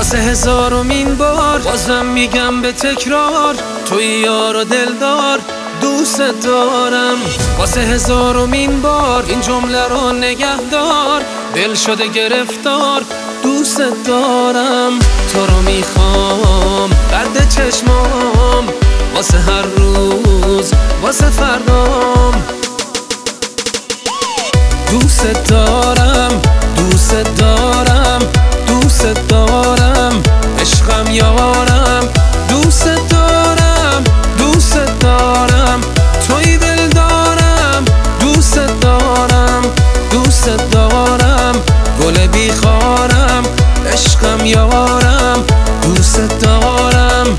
واسه هزارمین بار بازم میگم به تکرار، توی یار و دلدار دوست دارم. واسه هزارمین بار این جمله رو نگهدار، دل شده گرفتار دوست دارم. تو رو میخوام قد چشمام، واسه هر روز واسه فردام. دوست دارم دوست دارم دوست دارم، عشقم یارم دوست دارم دوست دارم، توی دل دارم دوست دارم دوست دارم، گل بیخارم عشقم یارم دوست دارم.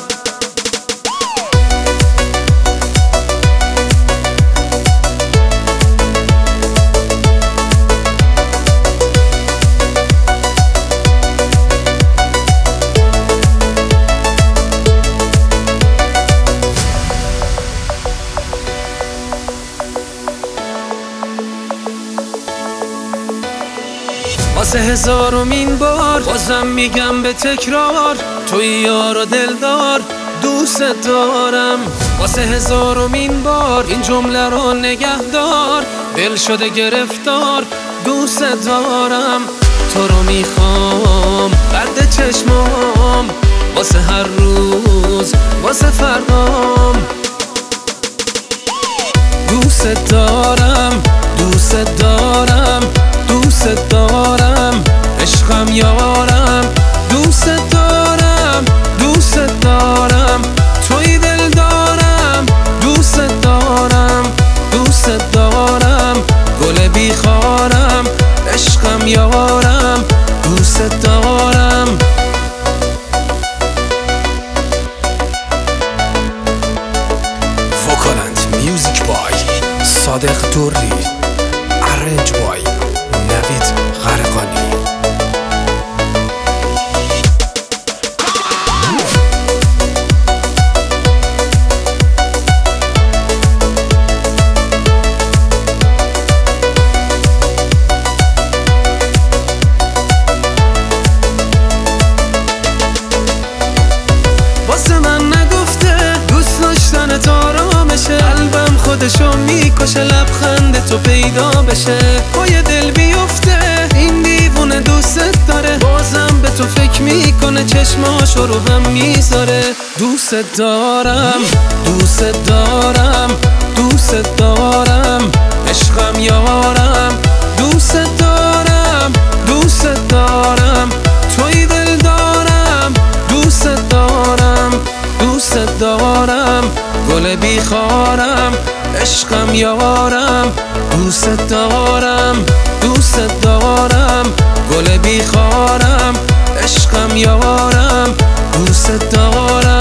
واسه هزارمین بار بازم میگم به تکرار، توی یار و دلدار دوست دارم. واسه هزارمین بار این جمله رو نگهدار، دل شده گرفتار دوست دارم. تو رو میخوام قد چشمام، واسه هر روز واسه فردام. دوست دارم دوست دارم دوست دارم، عشقم یارم دوست دارم دوست دارم، توی دل دارم دوست دارم دوست دارم، گل بیخارم عشقم یارم دوست دارم. وکالند میوزیک بای صادق دوری، ارنج بای نوید غرقانی. واسه من نگفته دوست داشتن آرامشه، قلبم خودشو میکشه لبخند تو پیدا بشه. پای دل بیفته این دیوونه دوست داره، بازم به تو فکر میکنه چشماشو رو هم میذاره. دوست دارم دوست دارم دوست دارم، عشقم یارم دوست دارم دوست دارم، توی دل دارم دوست دارم دوست دارم، گل بیخارم عشقم یارم دوست دارم دوست دارم، گل بیخارم عشقم یارم دوست دارم.